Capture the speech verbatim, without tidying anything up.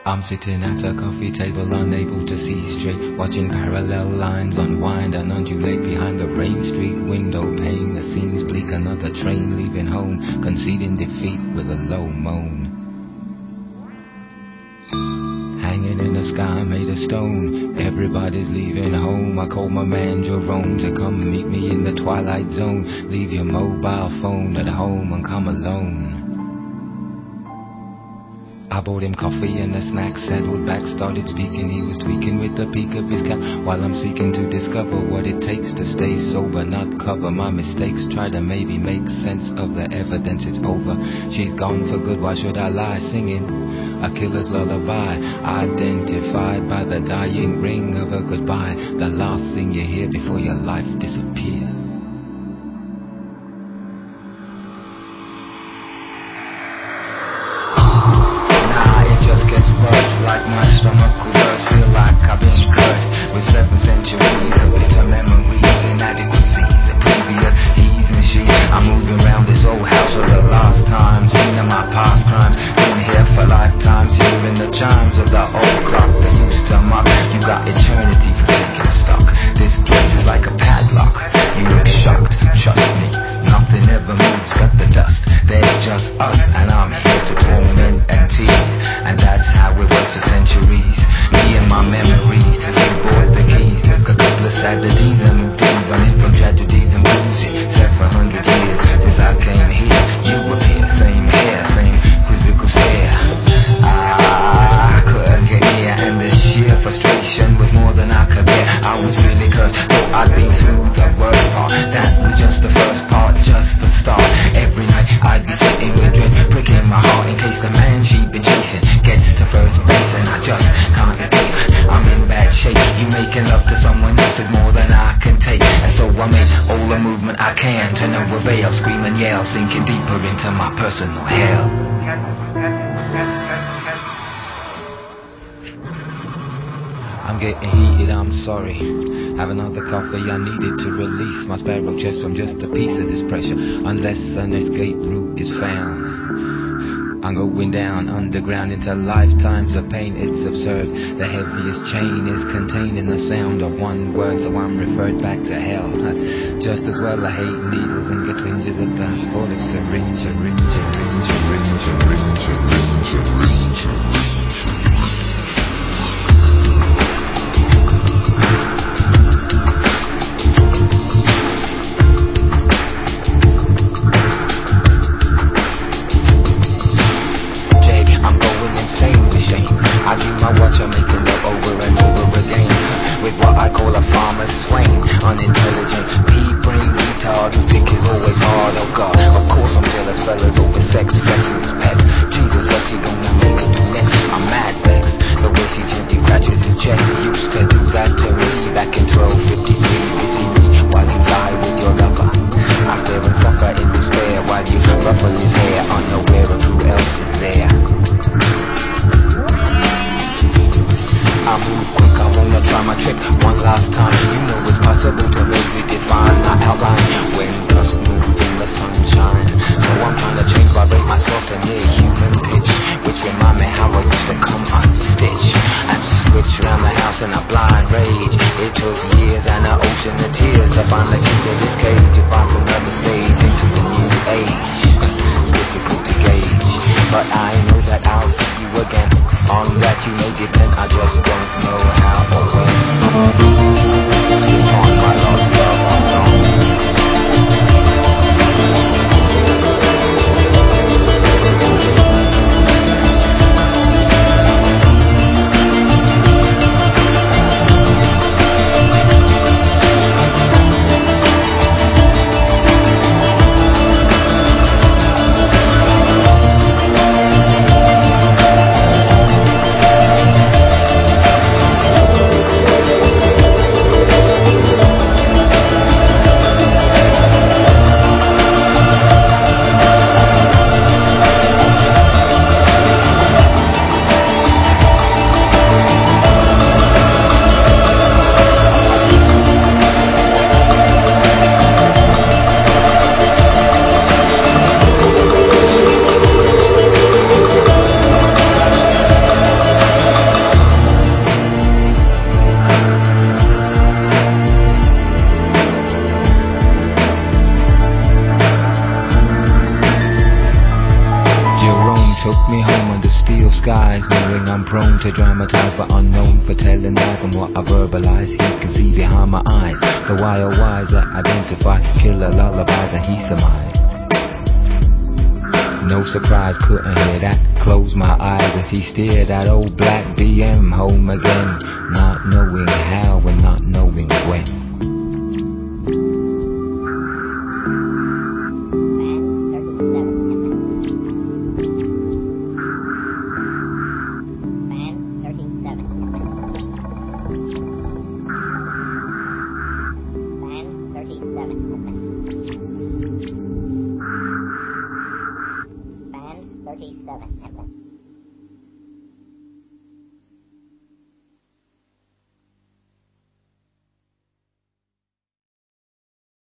I'm sitting at a coffee table, unable to see straight, watching parallel lines unwind and undulate behind the Rain Street window pane. The scene's bleak, another train leaving home, conceding defeat with a low moan. Hanging in the sky made of stone, everybody's leaving home. I called my man Jerome to come meet me in the twilight zone. Leave your mobile phone at home and come alone. I bought him coffee and a snack, settled back, started speaking. He was tweaking with the peak of his cap while I'm seeking to discover what it takes to stay sober, not cover my mistakes. Try to maybe make sense of the evidence. It's over, she's gone for good, why should I lie? Singing a killer's lullaby, identified by the dying ring of a goodbye, the last thing you hear before your life disappears. Like my stomach could burst, feel like I've been cursed with seven centuries of bitter memories, inadequacies of previous he's and she. I'm moving around this old house for the last time, seeing my past crimes, been here for lifetimes, hearing the chimes of the old clock that used to mock. You got eternity for taking stock. This place is like a padlock. You look shocked, trust me, nothing ever moves but the dust. There's just us, and I'm here to torment and tease, and that's how it was for centuries. Me and my memories, we bought the keys, took a couple of Saturdays and moved in, running from tragedies and bullshit. Said for a hundred years since I came here, you appear, same hair, same quizzical stare. Ah, I couldn't get near, and the sheer frustration was more than I could bear. I was really cursed, thought I'd been through the worst part. That was just the first part, just the start. Every night I'd be sitting with dread, pricking my heart in case the man she'd been chasing gets to first base, and I just can't escape. I'm in bad shape. You making love to someone else is more than I can take, and so I make all the movement I can to no avail. Scream and yell, sinking deeper into my personal hell. I'm getting heated, I'm sorry. Have another coffee, I needed to release my sparrow chest from just a piece of this pressure. Unless an escape route is found, I'm going down underground into lifetimes of pain. It's absurd. The heaviest chain is contained in the sound of one word, so I'm referred back to hell. Just as well I hate needles and get twinges at the thought of syringe, syringe, syringe, syringe, syringe, syringe, syringe, syringe. I keep my watch on making love over and over again with what I call a farmer's swain. Unintelligent, pea-brain retard who think is always hard. Oh God, of course I'm jealous fellas over sex, flexing his pets. Jesus, what's he gonna make me do next? I'm mad vexed. The way she gently scratches his chest. He used to do that to me back in twelve fifty-three. Pity me while you lie with your lover. I stare and suffer in despair while you ruffle his hair, unaware of who else is there. I move quick, I wanna try my trick one last time. You know it's possible to vaguely define my outline when dust moves in the sunshine. So I'm trying to change, vibrate myself to near human pitch, which remind me how I used to come unstitched and switch around the house in a blind rage. It took years and an ocean of tears to find the key to this cage, to find another stage into the new age. It's difficult to gauge, but I know that I'll see you again. On that you may depend, I just don't know how or when. Sleep on my lost love alone. took me home under steel skies, knowing I'm prone to dramatize, but unknown for telling lies. And what I verbalize, he can see behind my eyes. The why oh whys that identify killer lullabies, and he surmised. No surprise, couldn't hear that. Closed my eyes as he steered that old black B M home again, not knowing how and not knowing when. thirty-seven.